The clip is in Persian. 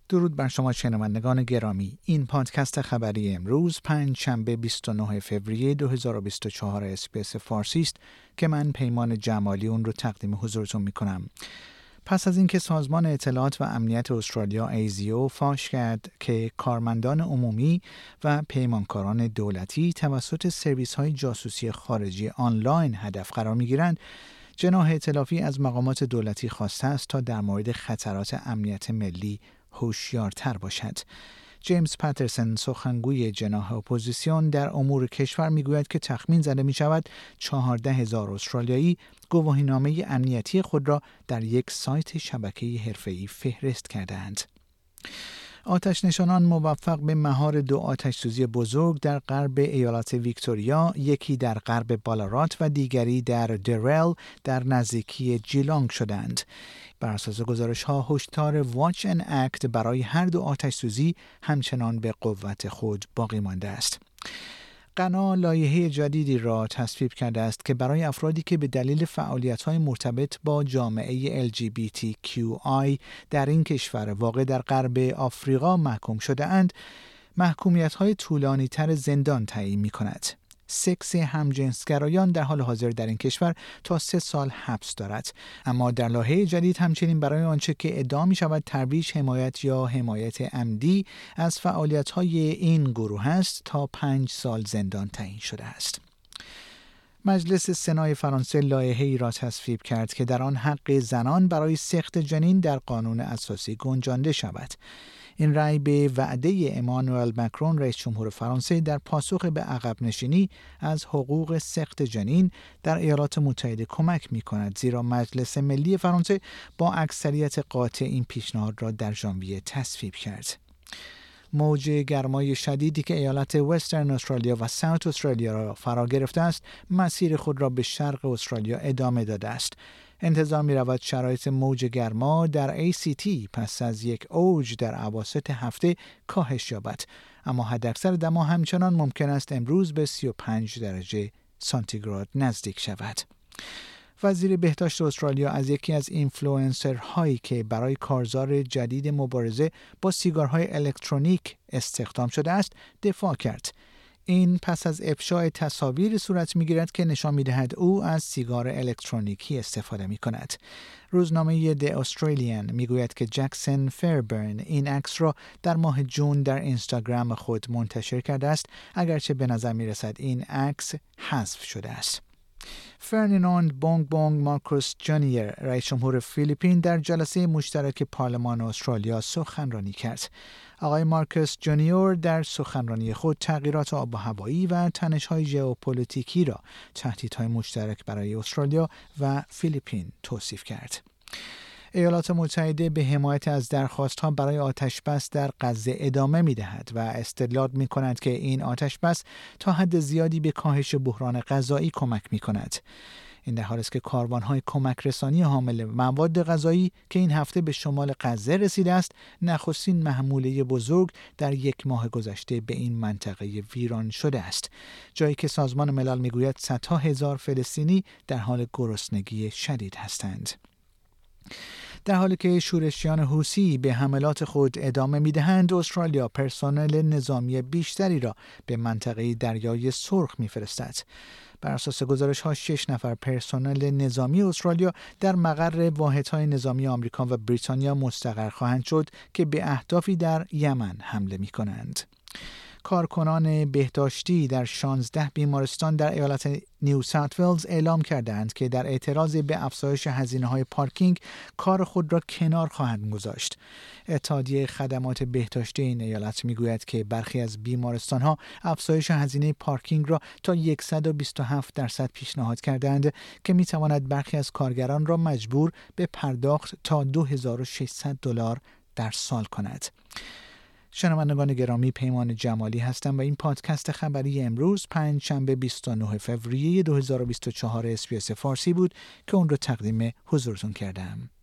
درود بر شما شنوندگان گرامی. این پادکست خبری امروز پنجشنبه 29 فوریه 2024 اسپیس فارسی است که من پیمان جمالی اون رو تقدیم حضورتون میکنم. پس از اینکه سازمان اطلاعات و امنیت استرالیا ASIO فاش کرد که کارمندان عمومی و پیمانکاران دولتی توسط سرویس‌های جاسوسی خارجی آنلاین هدف قرار می‌گیرند، جناح ائتلافی از مقامات دولتی خواسته است تا در مورد خطرات امنیت ملی هوشیارتر باشد. جیمز پاترسون، سخنگوی جناح اپوزیسیون در امور کشور، میگوید که تخمین زده می شود 14,000 استرالیایی گواهینامه امنیتی خود را در یک سایت شبکه حرفه‌ای فهرست کردند. آتش نشانان موفق به مهار 2 آتش‌سوزی بزرگ در غرب ایالت ویکتوریا، یکی در غرب بالارات و دیگری در دریل در نزدیکی جیلانگ شدند. بر اساس گزارش‌ها، هشدار واچ اند اکت برای هر 2 آتش‌سوزی همچنان به قوت خود باقی مانده است. غنا لایحه جدیدی را تصویب کرده است که برای افرادی که به دلیل فعالیت‌های مرتبط با جامعه LGBTQI در این کشور واقع در غرب آفریقا محکوم شده اند، محکومیت‌های طولانی‌تر زندان تعیین می‌کند. سکس همجنسگرایان در حال حاضر در این کشور تا 3 سال حبس دارد، اما در لایحه جدید همچنین برای آنچه که ادعا می شود ترویج، حمایت یا حمایت عمدی از فعالیت‌های این گروه است تا 5 سال زندان تعیین شده است. مجلس سنای فرانسه لایحه‌ای را تصویب کرد که در آن حق زنان برای سقط جنین در قانون اساسی گنجانده شود. این رأی به وعده امانوئل مکرون رئیس جمهور فرانسه در پاسخ به عقب نشینی از حقوق سقط جنین در ایالات متحده کمک می‌کند، زیرا مجلس ملی فرانسه با اکثریت قاطع این پیشنهاد را در ژانویه تصویب کرد. موج گرمای شدیدی که ایالت وسترن استرالیا و ساوت استرالیا را فرا گرفته است، مسیر خود را به شرق استرالیا ادامه داده است. انتظار می رود شرایط موج گرما در ACT پس از یک اوج در اواسط هفته کاهش یابد، اما حداکثر دما همچنان ممکن است امروز به 35 درجه سانتیگراد نزدیک شود. وزیر بهداشت استرالیا از یکی از اینفلوئنسرهایی که برای کارزار جدید مبارزه با سیگارهای الکترونیک استخدام شده است دفاع کرد. این پس از افشای تصاویر صورت می‌گیرد که نشان می‌دهد او از سیگار الکترونیکی استفاده می‌کند. روزنامه The Australian می‌گوید که جکسون فربرن این عکس را در ماه جون در اینستاگرام خود منتشر کرده است، اگرچه به نظر می‌رسد این عکس حذف شده است. فرناند بونگ مارکوس جونیور، رئیس جمهور فیلیپین، در جلسه مشترک پارلمان استرالیا سخنرانی کرد. آقای مارکوس جونیور در سخنرانی خود تغییرات آب و هوایی و تنش‌های ژئوپلیتیکی را تهدیدهای مشترک برای استرالیا و فیلیپین توصیف کرد. ایالات متحده به حمایت از درخواست‌ها برای آتش‌بس در غزه ادامه می‌دهد و استدلال می‌کند که این آتش‌بس تا حد زیادی به کاهش بحران غذایی کمک می‌کند. این در حالی است که کاروان‌های کمک رسانی حامل مواد غذایی که این هفته به شمال غزه رسیده است، نخستین محموله بزرگ در 1 ماه گذشته به این منطقه ویران شده است، جایی که سازمان ملل می‌گوید صدها هزار فلسطینی در حال گرسنگی شدید هستند. در حالی که شورشیان حوثی به حملات خود ادامه می‌دهند، استرالیا پرسنل نظامی بیشتری را به منطقه دریای سرخ می‌فرستد. بر اساس گزارش‌ها 6 نفر پرسنل نظامی استرالیا در مقر واحدهای نظامی آمریکا و بریتانیا مستقر خواهند شد که به اهدافی در یمن حمله می‌کنند. کارکنان بهداشتی در 16 بیمارستان در ایالت نیو ساوت ولز اعلام کردند که در اعتراض به افزایش هزینه‌های پارکینگ کار خود را کنار خواهند گذاشت. اتحادیه خدمات بهداشتی این ایالت میگوید که برخی از بیمارستان‌ها افزایش هزینه پارکینگ را تا 127% پیشنهاد کردند که میتواند برخی از کارگران را مجبور به پرداخت تا $2,600 در سال کند. شنوندگان گرامی، پیمان جمالی هستم و این پادکست خبری امروز پنجشنبه 29 فوریه 2024 اسپیس فارسی بود که اون رو تقدیم حضورتون کردم.